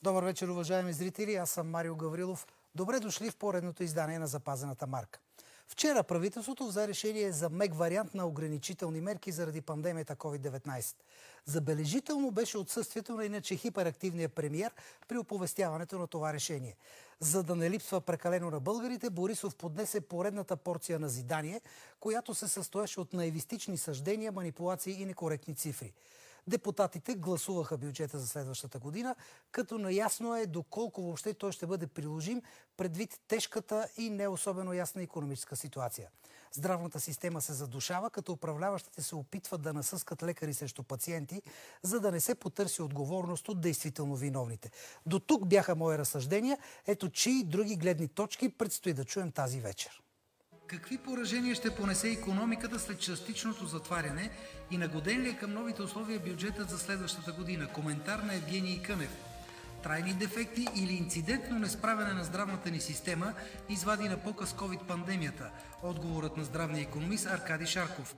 Добър вечер, уважаеми зрители. Аз съм Марио Гаврилов. Добре дошли в поредното издание на Запазената марка. Вчера правителството взе решение за мек вариант на ограничителни мерки заради пандемията COVID-19. Забележително беше отсъствието на иначе хиперактивния премиер при оповестяването на това решение. За да не липсва прекалено на българите, Борисов поднесе поредната порция назидание, която се състоеше от наивистични съждения, манипулации и некоректни цифри. Депутатите гласуваха бюджета за следващата година, като наясно е доколко въобще той ще бъде приложим предвид тежката и не особено ясна икономическа ситуация. Здравната система се задушава, като управляващите се опитват да насъскат лекари срещу пациенти, за да не се потърси отговорност от действително виновните. До тук бяха мои разсъждения. Ето чии други гледни точки предстои да чуем тази вечер. Какви поражения ще понесе икономиката след частичното затваряне и нагоден ли е към новите условия бюджетът за следващата година? Коментар на Евгений Кънев. Трайни дефекти или инцидентно несправяне на здравната ни система извади на показ COVID-пандемията? Отговорът на здравния икономист Аркадий Шарков.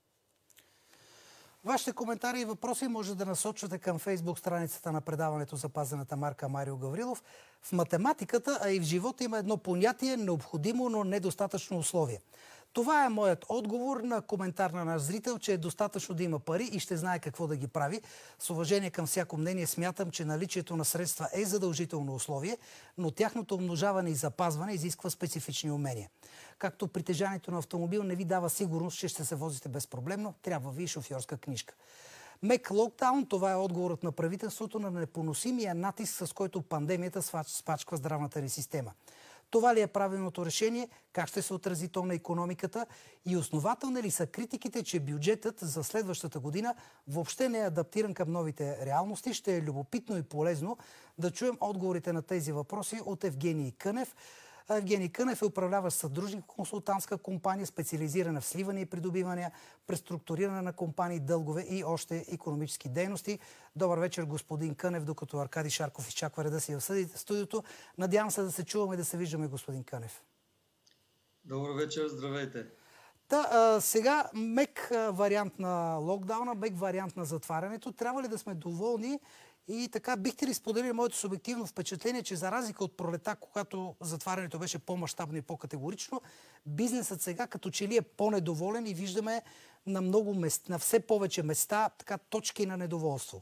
Вашите коментари и въпроси може да насочвате към Фейсбук страницата на предаването Запазената марка Марио Гаврилов. В математиката, а и в живота има едно понятие необходимо, но недостатъчно условие. Това е моят отговор на коментар на наш зрител, че е достатъчно да има пари и ще знае какво да ги прави. С уважение към всяко мнение смятам, че наличието на средства е задължително условие, но тяхното умножаване и запазване изисква специфични умения. Както притежанието на автомобил не ви дава сигурност, че ще се возите безпроблемно, трябва ви и шофьорска книжка. Мек локдаун, това е отговорът на правителството на непоносимия натиск, с който пандемията спачква здравната ни система. Това ли е правилното решение? Как ще се отрази то на икономиката? И основателни ли са критиките, че бюджетът за следващата година въобще не е адаптиран към новите реалности? Ще е любопитно и полезно да чуем отговорите на тези въпроси от Евгений Кънев. Евгений Кънев е управляващ съдружник в консултантска компания, специализирана в сливане и придобивания, преструктуриране на компании, дългове и още икономически дейности. Добър вечер, господин Кънев, докато Аркадий Шарков изчаква реда си в студиото. Надявам се да се чуваме и да се виждаме, господин Кънев. Добър вечер, здравейте. Сега мек вариант на локдауна, мек вариант на затварянето. Трябва ли да сме доволни? И така, бихте ли споделили моето субективно впечатление, че за разлика от пролета, когато затварянето беше по-мащабно и по-категорично, бизнесът сега като че ли е по-недоволен и виждаме на много места, на все повече места, така точки на недоволство?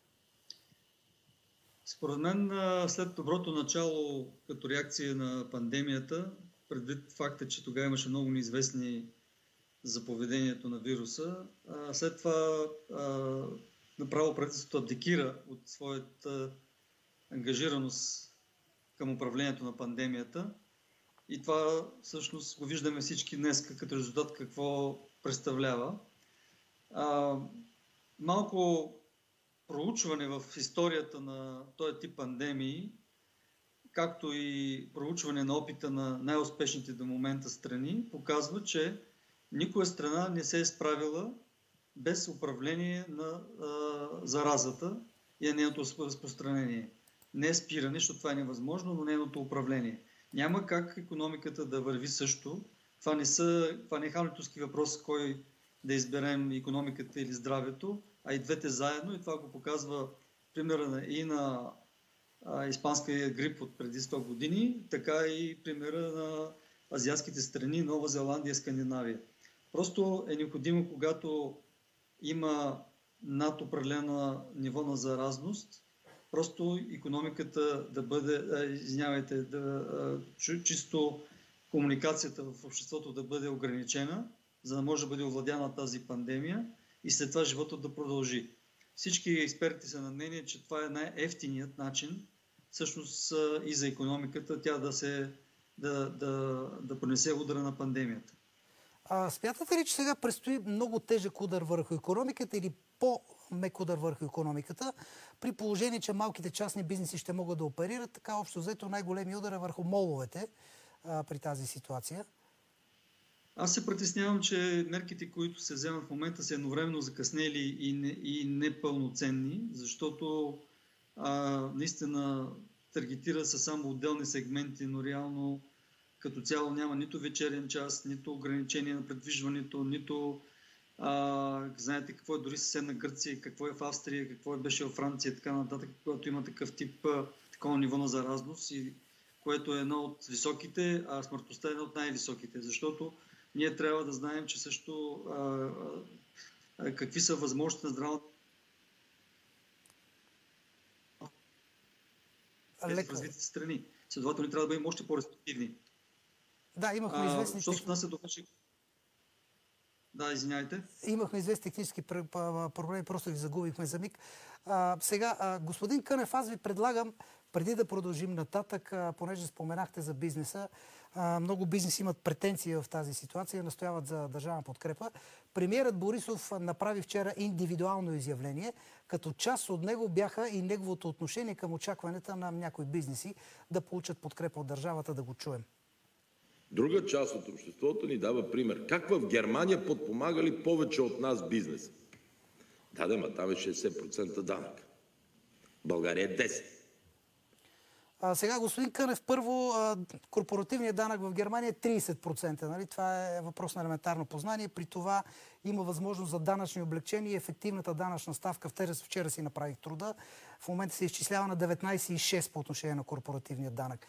Според мен, след доброто начало като реакция на пандемията, предвид факта, че тогава имаше много неизвестни за поведението на вируса, след това направо правителството абдикира от своята ангажираност към управлението на пандемията. И това всъщност го виждаме всички днес като резултат какво представлява. Малко проучване в историята на този тип пандемии, както и проучване на опита на най-успешните до момента страни, показва, че никоя страна не се е справила без управление на заразата и на нейното разпространение. Не спиране, защото това е невъзможно, но нейното управление. Няма как икономиката да върви също. Това не е хамлетовски въпрос, кой да изберем икономиката или здравето, а и двете заедно. И това го показва примера и на испанския грип от преди 100 години, така и примера на азиатските страни, Нова Зеландия, Скандинавия. Просто е необходимо, когато има над определено ниво на заразност, просто икономиката да бъде, чисто комуникацията в обществото да бъде ограничена, за да може да бъде овладяна тази пандемия и след това животът да продължи. Всички експерти са на мнение, че това е най-евтиният начин, всъщност и за икономиката, тя да понесе удара на пандемията. Смятате ли, че сега предстои много тежък удар върху икономиката или по-мек удар върху икономиката, при положение, че малките частни бизнеси ще могат да оперират, така общо взето най-големи удар е върху моловете при тази ситуация? Аз се притеснявам, че мерките, които се вземат в момента, са едновременно закъснели и непълноценни, защото наистина таргетира се само отделни сегменти, но реално като цяло няма нито вечерен час, нито ограничение на предвижването, нито знаете какво е дори съседна Гърция, какво е в Австрия, какво беше в Франция и така нататък, когато има такова такова ниво на заразност, и което е едно от високите, а смъртността е едно от най-високите. Защото ние трябва да знаем, че също какви са възможности на здравната в развитите страни. Следователно трябва да бъдем още по-респективни. Да, имахме известни... Що се отнася до... Да, извиняйте. Имахме известни технически проблеми, просто ви загубихме за миг. Сега, господин Кънев, аз ви предлагам, преди да продължим нататък, понеже споменахте за бизнеса, много бизнеси имат претенции в тази ситуация, настояват за държавна подкрепа. Премиерът Борисов направи вчера индивидуално изявление, като част от него бяха и неговото отношение към очакването на някои бизнеси да получат подкрепа от държавата, да го чуем. Друга част от обществото ни дава пример. Как в Германия подпомагали повече от нас бизнес? Да, ма там е 60% данък. България е 10%. Сега, господин Кънев, първо, корпоративният данък в Германия е 30%. Нали? Това е въпрос на елементарно познание. При това има възможност за данъчни облегчения и ефективната данъчна ставка. Вчера си направих труда. В момента се изчислява на 19,6 по отношение на корпоративния данък.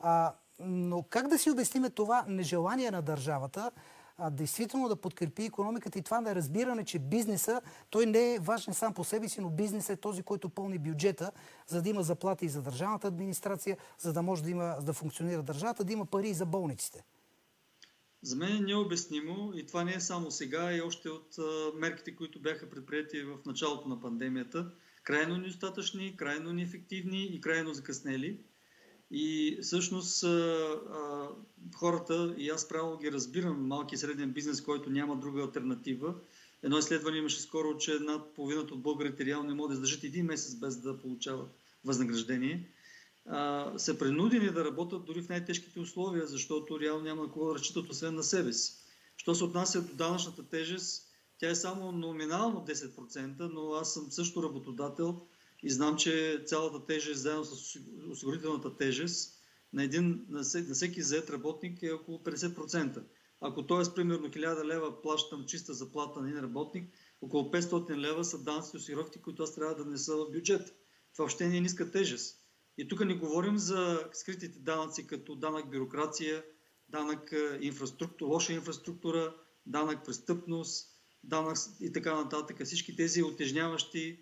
Но как да си обясниме това нежелание на държавата действително да подкрепи икономиката и това неразбиране, че бизнеса, той не е важен сам по себе си, но бизнесът е този, който пълни бюджета, за да има заплати и за държавната администрация, за да може да функционира държавата, да има пари и за болниците? За мен е необяснимо и това не е само сега, и още от мерките, които бяха предприети в началото на пандемията. Крайно недостатъчни, крайно неефективни и крайно закъснели. И всъщност хората, и аз право ги разбирам, малки и среден бизнес, който няма друга алтернатива. Едно изследване имаше скоро, че над половината от българите реално не могат да издържат един месец без да получават възнаграждение. Са принудени да работят дори в най-тежките условия, защото реално няма на кого да разчитат освен на себе си. Що се отнася до данъчната тежест, тя е само номинално 10%, но аз съм също работодател и знам, че цялата тежест, заедно с осигурителната тежест, на всеки зает работник е около 50%. Ако т.е. примерно 1000 лева плащам чиста заплата на един работник, около 500 лева са данъците и осигуровки, които аз трябва да внеса в бюджет. Това въобще не е ниска тежест. И тук не говорим за скритите данъци, като данък бюрокрация, данък инфраструктура, лоша инфраструктура, данък престъпност, данък и така нататък. Всички тези утежняващи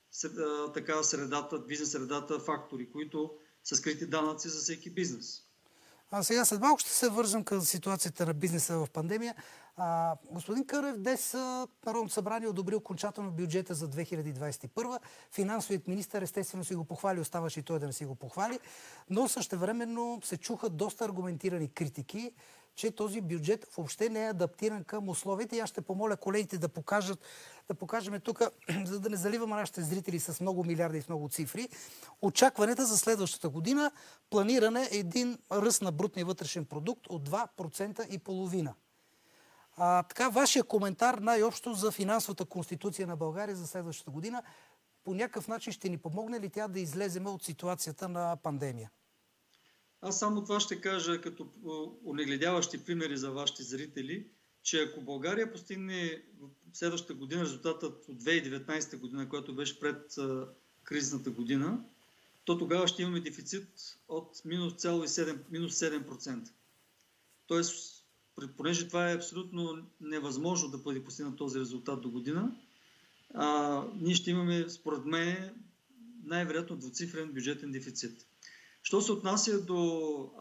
средата, бизнес средата фактори, които са скрити данъци за всеки бизнес. Сега след малко ще се вържем към ситуацията на бизнеса в пандемия. Господин Кънев, днес Народното събрание одобри окончателно бюджета за 2021. Финансовият министър естествено си го похвали, оставаше и той да не си го похвали, но същевременно се чуха доста аргументирани критики, че този бюджет въобще не е адаптиран към условията. И аз ще помоля колегите да покажем тук, за да не заливаме нашите зрители с много милиарди и с много цифри. Очакванията за следващата година, планиране е един ръст на брутния вътрешен продукт от 2,5%. Така, вашия коментар най-общо за финансовата конституция на България за следващата година, по някакъв начин ще ни помогне ли тя да излезем от ситуацията на пандемия? Аз само това ще кажа като онагледяващи примери за вашите зрители, че ако България постигне в следващата година резултатът от 2019 година, която беше пред кризисната година, то тогава ще имаме дефицит от минус 7%. Тоест, понеже това е абсолютно невъзможно да бъде постигнат този резултат до година, ние ще имаме, според мен, най-вероятно двуцифрен бюджетен дефицит. Що се отнася до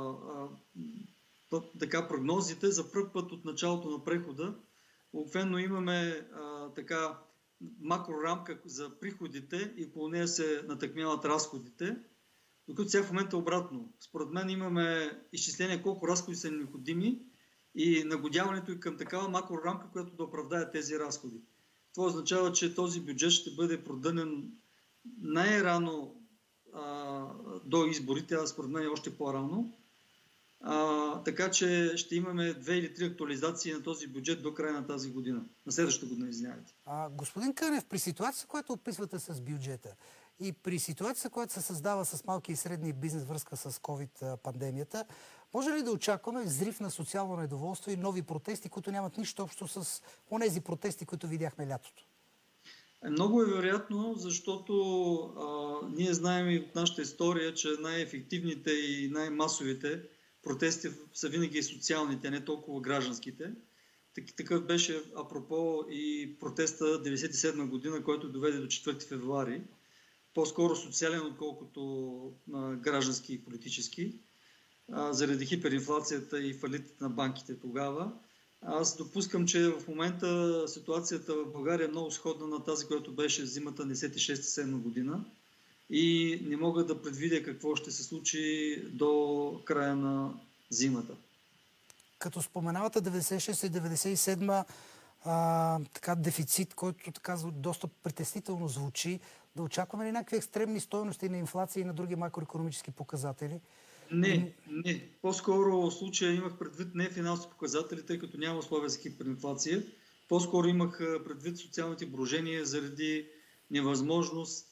прогнозите, за пръв път от началото на прехода, обикновено имаме макрорамка за приходите и по нея се натъкмяват разходите, докато сега в момента обратно. Според мен имаме изчисление колко разходи са необходими и нагодяването и към такава макрорамка, която да оправдае тези разходи. Това означава, че този бюджет ще бъде продънен най-рано до изборите, а според мен още по-рано. Така че ще имаме 2 или 3 актуализации на този бюджет до края на тази година. На следващата година, извинявайте. Господин Кънев, при ситуацията, която описвате с бюджета и при ситуацията, която се създава с малки и средни бизнес връзка с COVID-пандемията, може ли да очакваме взрив на социално недоволство и нови протести, които нямат нищо общо с онези протести, които видяхме лятото? Много е вероятно, защото ние знаем и от нашата история, че най-ефективните и най-масовите протести са винаги социалните, не толкова гражданските. Такъв беше апропо и протеста 1997 година, който доведе до 4 февруари. По-скоро социален, отколкото граждански и политически, заради хиперинфлацията и фалитите на банките тогава. Аз допускам, че в момента ситуацията в България е много сходна на тази, която беше зимата 96-97 година и не мога да предвидя какво ще се случи до края на зимата. Като споменавате 96 и 97 така дефицит, който така доста притеснително звучи, да очакваме ли някакви екстремни стойности на инфлация и на други макроекономически показатели? Не. По-скоро в случая имах предвид не финансови показатели, тъй като няма условия за хиперинфлация. По-скоро имах предвид социалните брожения заради невъзможност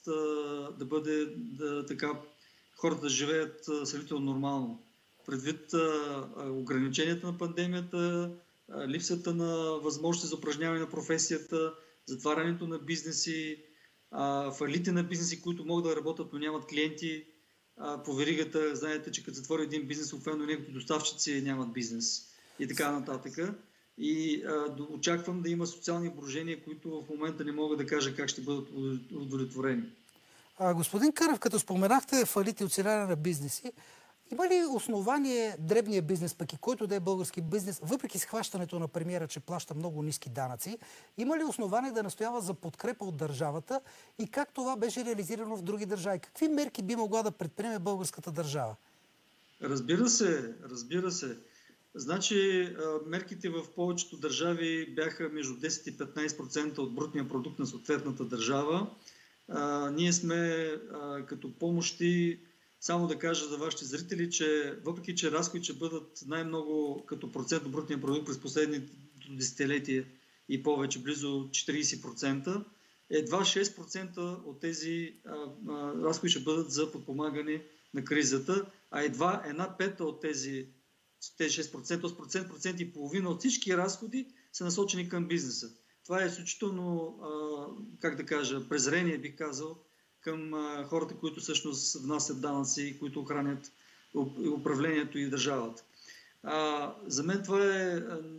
така хората да живеят сравнително нормално. Предвид ограниченията на пандемията, липсата на възможности за упражняване на професията, затварянето на бизнеси, фалити на бизнеси, които могат да работят, но нямат клиенти. По веригата, знаете, че като затвори един бизнес, обикновено неговите доставчици нямат бизнес и така нататък. И очаквам да има социални брожения, които в момента не мога да кажа как ще бъдат удовлетворени. Господин Кънев, като споменахте фалити и оцеляване на бизнеси, има ли основание дребния бизнес, пък и който да е български бизнес, въпреки схващането на премиера, че плаща много ниски данъци, има ли основание да настоява за подкрепа от държавата и как това беше реализирано в други държави? Какви мерки би могла да предприеме българската държава? Разбира се. Значи, мерките в повечето държави бяха между 10 и 15% от брутния продукт на съответната държава. Ние сме като помощи. Само да кажа за вашите зрители, че въпреки, че разходи ще бъдат най-много като процент от брутния продукт през последните десетилетия и повече, близо 40%, едва 6% от тези разходи ще бъдат за подпомагане на кризата, а едва 1/5 от тези 6%, т.е. процент и половина от всички разходи са насочени към бизнеса. Това е изключително, презрение, бих казал, към хората, които всъщност внасят данъци, които охранят управлението и държавата. За мен това е...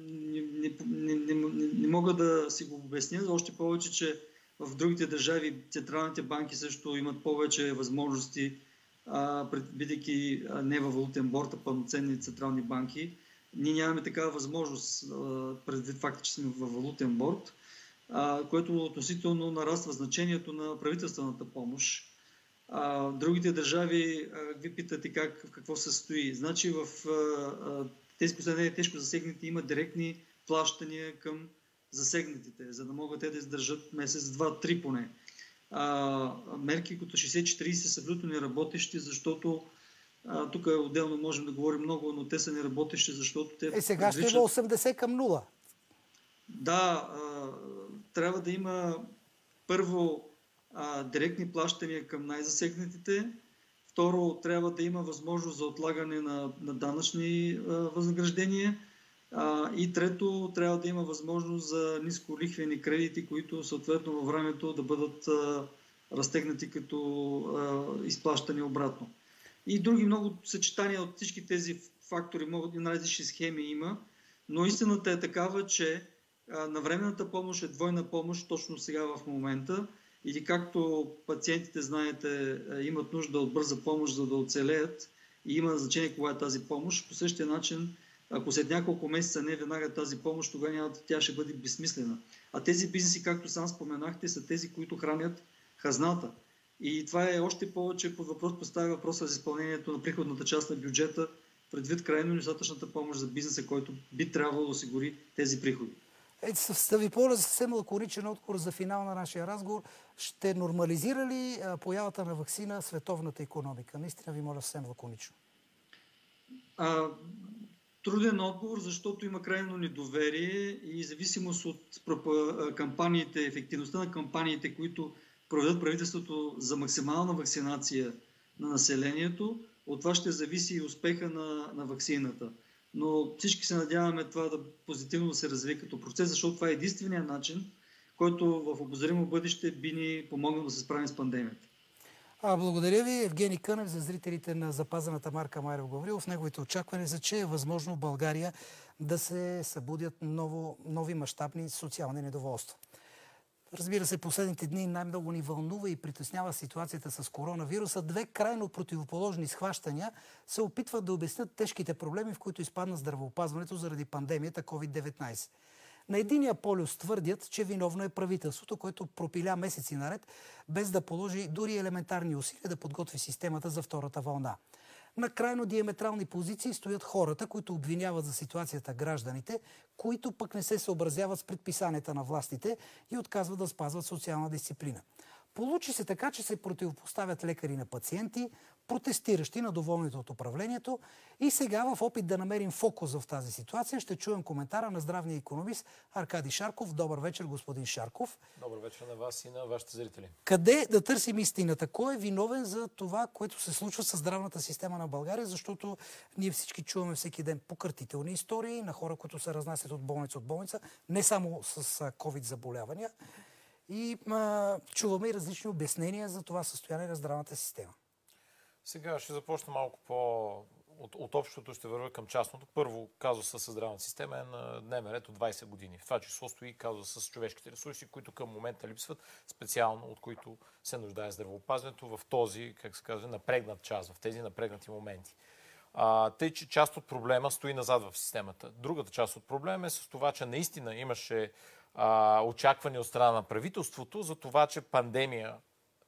Не мога да си го обясня, още повече, че в другите държави централните банки също имат повече възможности, бидейки не във валутен борд, а пълноценни централни банки. Ние нямаме такава възможност, предвид факта, че сме във валутен борд, което относително нараства значението на правителствената помощ. Другите държави, ви питате в какво се състои. Значи в тези последни тежко засегнати има директни плащания към засегнатите, за да могат те да издържат месец, 2-3 поне. Мерки като 60-40 са абсолютно неработещи, защото тук отделно можем да говорим много, но те са неработещи, защото те... Сега ще има 80 към 0. Да, трябва да има първо директни плащания към най-засегнатите. Второ, трябва да има възможност за отлагане на данъчни възнаграждения. И трето, трябва да има възможност за нисколихвени кредити, които съответно във времето да бъдат разтегнати като изплащани обратно. И други много съчетания от всички тези фактори, могат и най-различни схеми има, но истината е такава, че навременната помощ е двойна помощ точно сега в момента. Или както пациентите, знаете, имат нужда от бърза помощ, за да оцелеят и има значение кога е тази помощ, по същия начин, ако след няколко месеца не веднага тази помощ, тогава тя ще бъде безсмислена. А тези бизнеси, както сам споменахте, са тези, които хранят хазната. И това е още повече под въпрос, поставя въпроса за изпълнението на приходната част на бюджета, предвид крайно недостатъчната помощ за бизнеса, който би трябвало да осигури тези приходи. Да ви помоля за съвсем лаконичен отговор за финал на нашия разговор. Ще нормализира ли появата на ваксина световната икономика? Наистина ви моля съвсем лаконично. Труден отговор, защото има крайно недоверие и зависимост от кампаниите, ефективността на кампаниите, които проведат правителството за максимална вакцинация на населението. От това ще зависи и успеха на ваксината. Но всички се надяваме това да позитивно се развие като процес, защото това е единствения начин, който в обозримо бъдеще би ни помогнал да се справим с пандемията. Благодаря ви, Евгений Кънев, за зрителите на запазената марка Марио Гаврилов. Неговите очаквания са, че е възможно в България да се събудят нови мащабни социални недоволства. Разбира се, последните дни най-много ни вълнува и притеснява ситуацията с коронавируса. Две крайно противоположни схващания се опитват да обяснят тежките проблеми, в които изпадна здравеопазването заради пандемията COVID-19. На единия полюс твърдят, че виновно е правителството, което пропиля месеци наред, без да положи дори елементарни усилия да подготви системата за втората вълна. На крайно диаметрални позиции стоят хората, които обвиняват за ситуацията гражданите, които пък не се съобразяват с предписанията на властите и отказват да спазват социална дисциплина. Получи се така, че се противопоставят лекари на пациенти, протестиращи на доволните от управлението, и сега в опит да намерим фокус в тази ситуация ще чуем коментара на здравния икономист Аркадий Шарков. Добър вечер, господин Шарков. Добър вечер на вас и на вашите зрители. Къде да търсим истината? Кой е виновен за това, което се случва с здравната система на България? Защото ние всички чуваме всеки ден покъртителни истории на хора, които се разнасят от болница, не само с COVID заболявания. И чуваме и различни обяснения за това състояние на здравната система. Сега ще започна малко от общото, ще вървя към частното. Първо, казуса с здравната система е на дневен ред от 20 години. В това число стои казуса с човешките ресурси, които към момента липсват, специално от които се нуждае здравеопазването в този, как се казва, напрегнат час, в тези напрегнати моменти. Тъй, че част от проблема стои назад в системата. Другата част от проблема е с това, че наистина имаше очакване от страна на правителството за това, че пандемия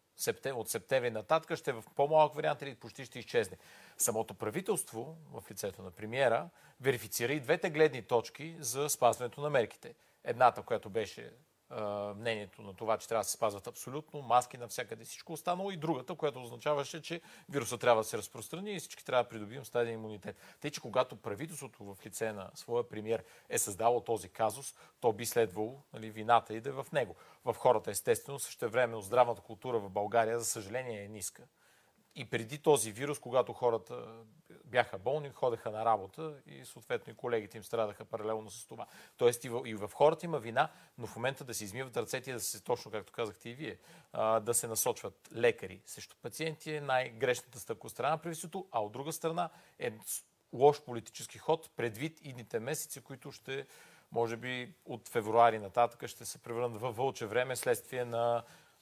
от септември нататък ще е в по-малък вариант или почти ще изчезне. Самото правителство, в лицето на премиера, верифицира и двете гледни точки за спазването на мерките. Едната, която беше мнението на това, че трябва да се спазват абсолютно маски навсякъде, всичко останало, и другата, която означаваше, че вируса трябва да се разпространи и всички трябва да придобием стаден имунитет. Тъй, че когато правителството в лице на своя премиер е създало този казус, то би следвало, нали, вината и да е в него. В хората, естествено, същевременно здравната култура в България, за съжаление, е ниска. И преди този вирус, когато хората бяха болни, ходеха на работа и съответно и колегите им страдаха паралелно с това. Тоест и в хората има вина, но в момента да се измиват ръцете и да се, точно както казахте и вие, да се насочват лекари срещу пациенти е най-грешната стъпка от страна на правителството, а от друга страна е лош политически ход предвид идните месеци, които ще, може би от февруари нататък, ще се превърнат във вълче време следствие на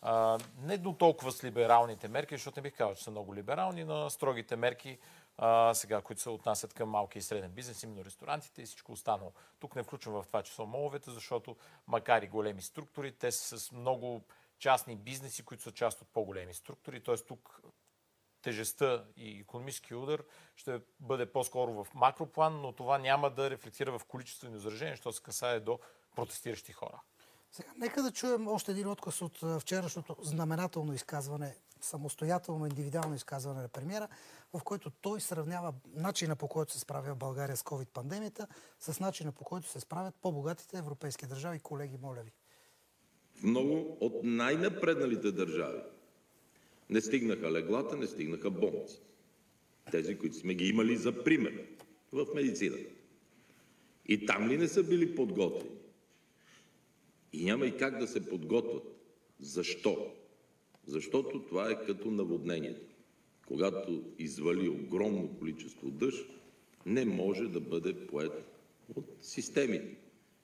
не до толкова с либералните мерки, защото не бих казал, че са много либерални, но строгите мерки, сега, които се отнасят към малки и среден бизнес, именно ресторантите и всичко останало. Тук не включвам в това число моловете, защото макар и големи структури, те са с много частни бизнеси, които са част от по-големи структури. Т.е. тук тежестта и икономически удар ще бъде по-скоро в макроплан, но това няма да рефлектира в количествено изражение, защото се касае до протестиращи хора. Сега, нека да чуем още един отказ от вчерашното знаменателно изказване, самостоятелно, индивидуално изказване на премиера, в който той сравнява начина, по който се справя България с COVID-пандемията с начина, по който се справят по-богатите европейски държави. Колеги, моля ви. В много от най-напредналите държави не стигнаха леглата, не стигнаха болници. Тези, които сме ги имали за пример в медицината. И там ли не са били подготвени? И няма и как да се подготвят. Защо? Защото това е като наводнението. Когато извали огромно количество дъжд, не може да бъде поет от системите.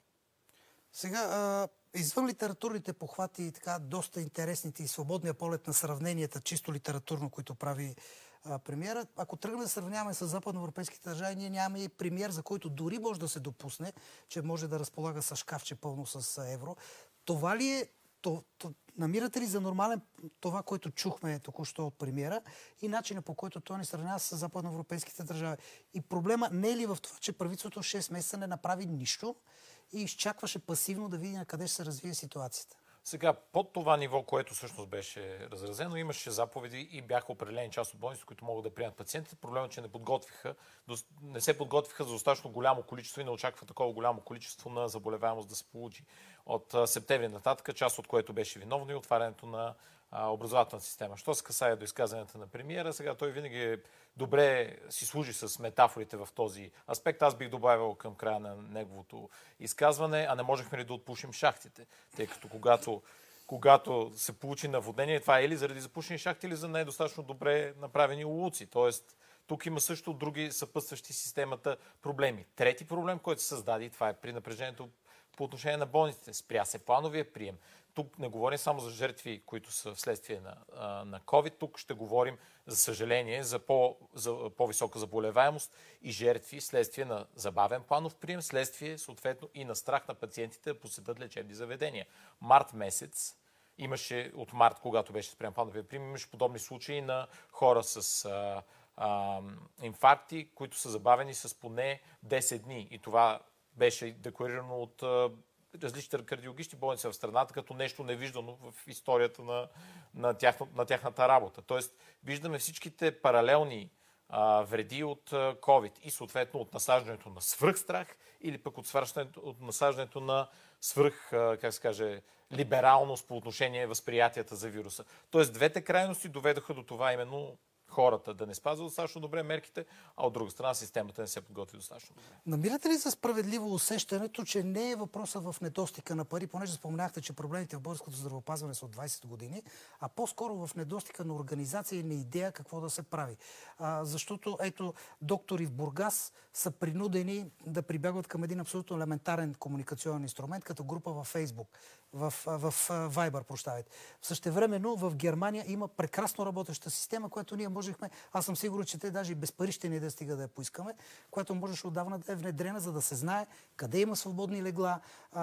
Сега, извън литературните похвати и така доста интересните и свободния полет на сравненията, чисто литературно, които прави премиера, ако тръгнем да сравняваме с западноевропейските държави, ние нямаме и премиер, за който дори може да се допусне, че може да разполага с шкафче пълно с евро. Това ли е, намирате ли за нормален това, което чухме току-що от премиера и начина, по който той ни сравнява с западноевропейските държави? И проблема не е ли в това, че правителството 6 месеца не направи нищо и изчакваше пасивно да види на къде ще се развие ситуацията? Сега, под това ниво, което всъщност беше разразено, имаше заповеди и бяха определени част от болниците, които могат да приемат пациентите. Проблемът е, че не се подготвиха за достатъчно голямо количество и не очаква такова голямо количество на заболеваемост да се получи. От септември нататък, част от което беше виновно и отварянето на образователната система. Що се касае до изказването на премиера, сега той винаги добре си служи с метафорите в този аспект. Аз бих добавил към края на неговото изказване, а не можехме ли да отпушим шахтите, тъй като когато се получи наводнение, това е или заради запушени шахти, или за недостатъчно добре направени улуци. Тоест, тук има също други съпътстващи системата проблеми. Трети проблем, който се създаде, и това е при напрежението по отношение на болниците. Спря се плановия прием. Тук не говорим само за жертви, които са вследствие на COVID. Тук ще говорим, за съжаление, за по-висока заболеваемост и жертви вследствие на забавен планов прием, вследствие съответно и на страх на пациентите да посетят лечебни заведения. Март месец имаше, от март, когато беше спрян плановия прием, имаше подобни случаи на хора с инфаркти, които са забавени с поне 10 дни. И това беше декларирано от различните кардиологични болници в страната като нещо невиждано в историята на тяхната работа. Тоест, виждаме всичките паралелни вреди от COVID и съответно от насаждането на свръхстрах или пък от насаждането на либералност по отношение възприятията за вируса. Тоест, двете крайности доведоха до това именно хората да не спазват достатъчно добре мерките, а от друга страна системата не се подготви достатъчно добре. Намирате ли за справедливо усещането, че не е въпроса в недостига на пари, понеже споменахте, че проблемите в българското здравеопазване са от 20 години, а по-скоро в недостига на организация и на идея какво да се прави? Защото, ето, доктори в Бургас са принудени да прибягват към един абсолютно елементарен комуникационен инструмент, като група във Фейсбук, в Viber, прощавайте. Същевременно в Германия има прекрасно работеща система, която ние можехме, аз съм сигурен, че те даже и без пари ще ни да стига да я поискаме, която можеше отдавна да е внедрена, за да се знае къде има свободни легла.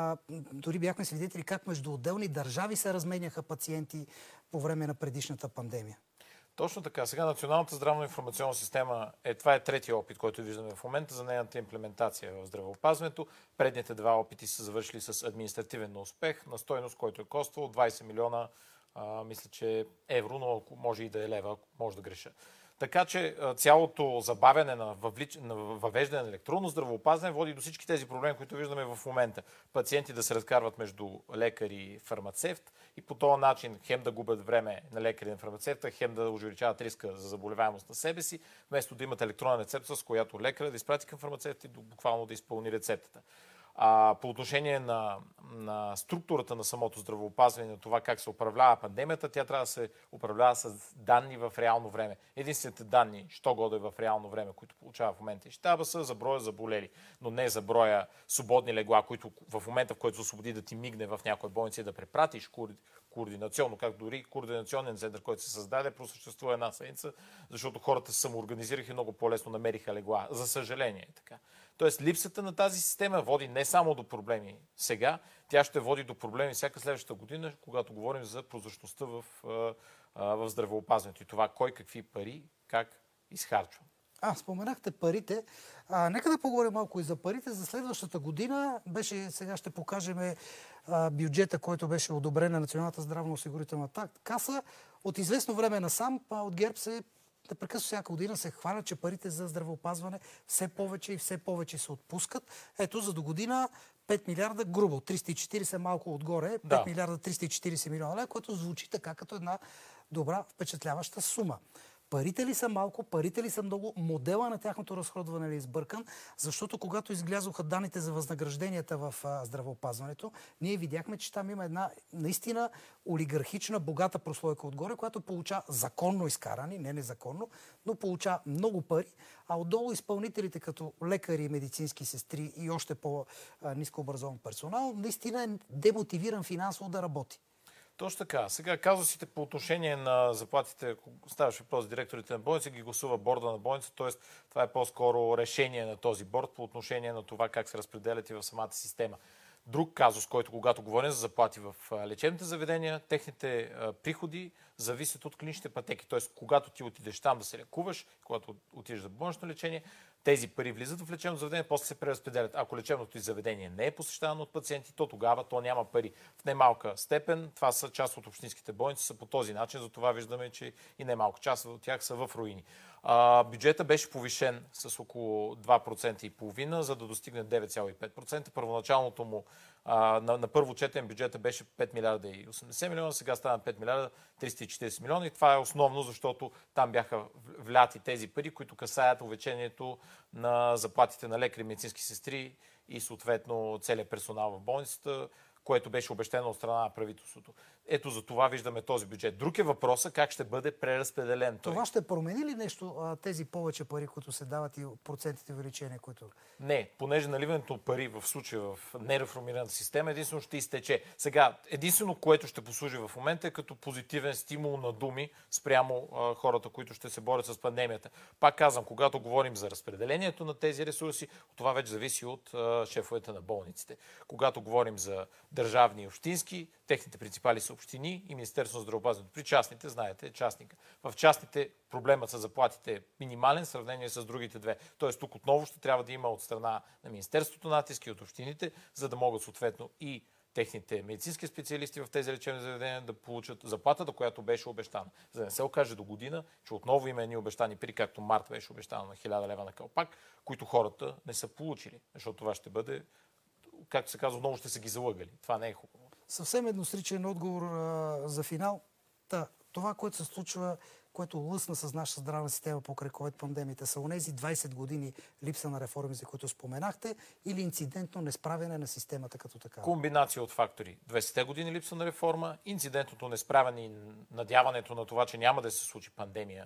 Дори бяхме свидетели как между отделни държави се разменяха пациенти по време на предишната пандемия. Точно така. Сега Националната здравна информационна система това е третия опит, който виждаме в момента за нейната имплементация в здравеопазването. Предните два опити са завършили с административен успех на стойност, който е коствал 20 милиона, мисля, че евро, но може и да е лева, може да греша. Така че цялото забавяне на въвеждане на електронно здравеопазване води до всички тези проблеми, които виждаме в момента. Пациенти да се разкарват между лекар и фармацевт и по този начин хем да губят време на лекар и на фармацевта, хем да увеличават риска за заболеваемост на себе си, вместо да имат електронен рецепт, с която лекаря да изпрати към фармацевта и буквално да изпълни рецептата. По отношение на структурата на самото здравеопазване, на това как се управлява пандемията, тя трябва да се управлява с данни в реално време. Единствените данни, що годе в реално време, които получава в момента и щаба, са за броя заболели, но не за броя свободни легла, които в момента, в който се освободи да ти мигне в някоя болница и да препратиш координационно, както дори координационен център, който се създаде, просъществува една седмица, защото хората се самоорганизираха и много по-лесно намериха легла. За съжаление е така. Тоест, липсата на тази система води не само до проблеми сега, тя ще води до проблеми всяка следващата година, когато говорим за прозрачността в здравеопазването и това кой какви пари, как изхарчва. Споменахте парите. Нека да поговорим малко и за парите. За следващата година сега ще покажем бюджета, който беше одобрен на Националната здравноосигурителна каса. От известно време насам от ГЕРБ непрекъснато всяка година се хваля, че парите за здравеопазване все повече и все повече се отпускат. Ето за до година 5 милиарда грубо, 340 малко отгоре, 5 милиарда 340 милиона лева, което звучи така като една добра, впечатляваща сума. Парите ли са малко, парите ли са много, модела на тяхното разходване ли е избъркан, защото когато изглязоха данните за възнагражденията в здравеопазването, ние видяхме, че там има една наистина олигархична, богата прослойка отгоре, която получава законно изкарани, не незаконно, но получава много пари, а отдолу изпълнителите като лекари и медицински сестри и още по-ниско образован персонал, наистина е демотивиран финансово да работи. Точно така. Сега казусите по отношение на заплатите, ако ставаше въпрос за директорите на болница, ги гласува борда на болница, т.е. това е по-скоро решение на този борд по отношение на това как се разпределят и в самата система. Друг казус, който когато говорим за заплати в лечебните заведения, техните приходи зависят от клиничните пътеки. Т.е. когато ти отидеш там да се лекуваш, когато отидеш за болнично лечение, тези пари влизат в лечебното заведение, после се преразпределят. Ако лечебното заведение не е посещавано от пациенти, то тогава то няма пари. В немалка степен, това са част от общинските болници, са по този начин, затова виждаме, че и немалка част от тях са в руини. Бюджета беше повишен с около 2,5%, за да достигне 9,5%. Първоначалното му на първо четен бюджета беше 5 милиарда и 80 милиона, сега стана 5 милиарда 340 милиона и това е основно, защото там бяха вляти тези пари, които касаят увеличението на заплатите на лекари, медицински сестри и съответно целият персонал в болницата, което беше обещано от страна на правителството. Ето за това виждаме този бюджет. Друг е въпросът как ще бъде преразпределен той. Това ще промени ли нещо, тези повече пари, които се дават и процентите увеличения, които... Не, понеже наливането пари в случая в нереформираната система единствено ще изтече. Сега, единствено, което ще послужи в момента е като позитивен стимул на думи спрямо хората, които ще се борят с пандемията. Пак казвам, когато говорим за разпределението на тези ресурси, това вече зависи от шефовете на болниците. Когато говорим за държавни и общински, техните принципали са общини и Министерството на здравеопазването. При частните, знаете, е частника. В частните проблемът с заплатите е минимален в сравнение с другите две. Тоест тук отново ще трябва да има от страна на Министерството натиски от общините, за да могат съответно и техните медицински специалисти в тези лечебни заведения да получат заплатата, която беше обещана. За да не се окаже до година, че отново има едни обещани пари, както март беше обещано на 1000 лева на калпак, които хората не са получили. Защото това ще бъде, както се казва, отново ще са ги залъгали. Това не е хубаво. Съвсем едностричен отговор за финал. Това, което се случва, което лъсна с нашата здравна система покрай COVID-пандемията, са онези 20 години липса на реформи, за които споменахте, или инцидентно несправяне на системата като такава? Комбинация от фактори. 20-те години липса на реформа, инцидентното несправяне и надяването на това, че няма да се случи пандемия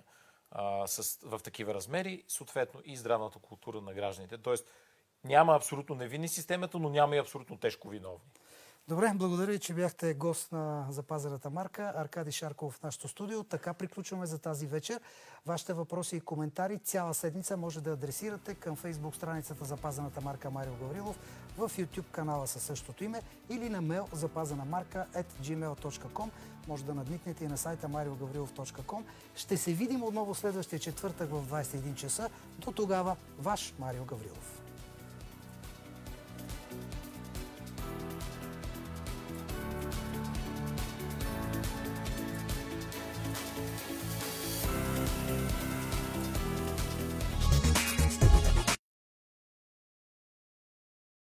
в такива размери, съответно и здравната култура на гражданите. Тоест няма абсолютно невинни системата, но няма и абсолютно тежко виновни. Добре, благодаря ви, че бяхте гост на Запазената марка. Аркадий Шарков в нашото студио. Така приключваме за тази вечер. Вашите въпроси и коментари цяла седмица може да адресирате към Facebook страницата Запазената марка Марио Гаврилов, в YouTube канала със същото име или на мейл запазеnamarka@gmail.com. Може да надникнете и на сайта mariogavrilov.com. Ще се видим отново следващия четвъртък в 21 часа. До тогава, ваш Марио Гаврилов.